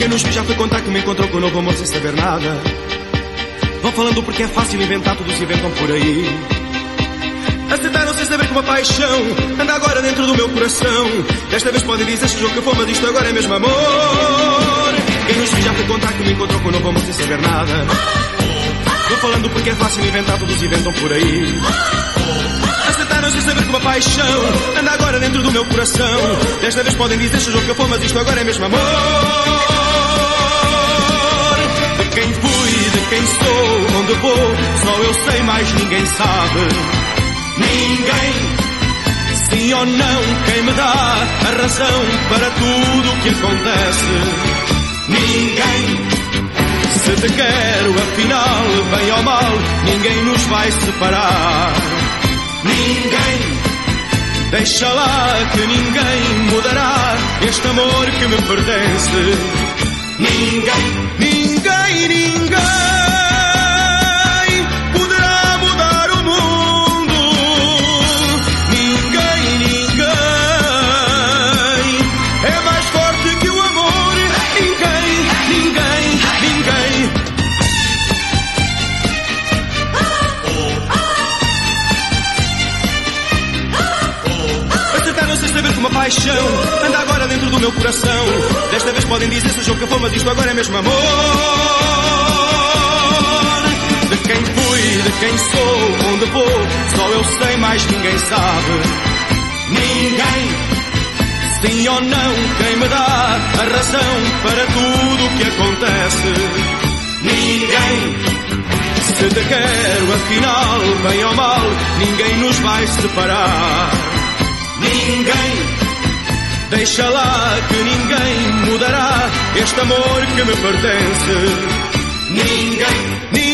Quem nos viu já foi contar que me encontrou com o novo amor sem saber nada. Vão falando porque é fácil inventar, todos inventam por aí. Aceitaram sem saber que uma paixão anda agora dentro do meu coração. Desta vez podem dizer que o jogo que for, mas isto agora é mesmo amor. Quem nos viu já foi contar que me encontrou com o novo amor sem saber nada. Vão falando porque é fácil inventar, todos inventam por aí. Aceitaram sem saber que uma paixão anda agora dentro do meu coração. Desta vez podem dizer que o jogo que for, mas isto agora é mesmo amor. De quem fui, de quem sou, onde vou, só eu sei, mais ninguém sabe. Ninguém, sim ou não, quem me dá a razão para tudo o que acontece. Ninguém, se te quero afinal, bem ou mal, ninguém nos vai separar. Ninguém, deixa lá que ninguém mudará este amor que me pertence. Ninguém, ninguém, ninguém poderá mudar o mundo. Ninguém, ninguém é mais forte que o amor. Ninguém, ninguém, ninguém. Aceitaram sem saber que uma paixão anda agora dentro do meu coração. Desta vez podem dizer se o jogo que for, mas isto agora é mesmo amor. De quem fui, de quem sou, onde vou, só eu sei, mais ninguém sabe. Ninguém, sim ou não, quem me dá a razão para tudo o que acontece. Ninguém, se te quero afinal, bem ou mal, ninguém nos vai separar. Ninguém, deixa lá que ninguém mudará este amor que me pertence. Ninguém, ninguém.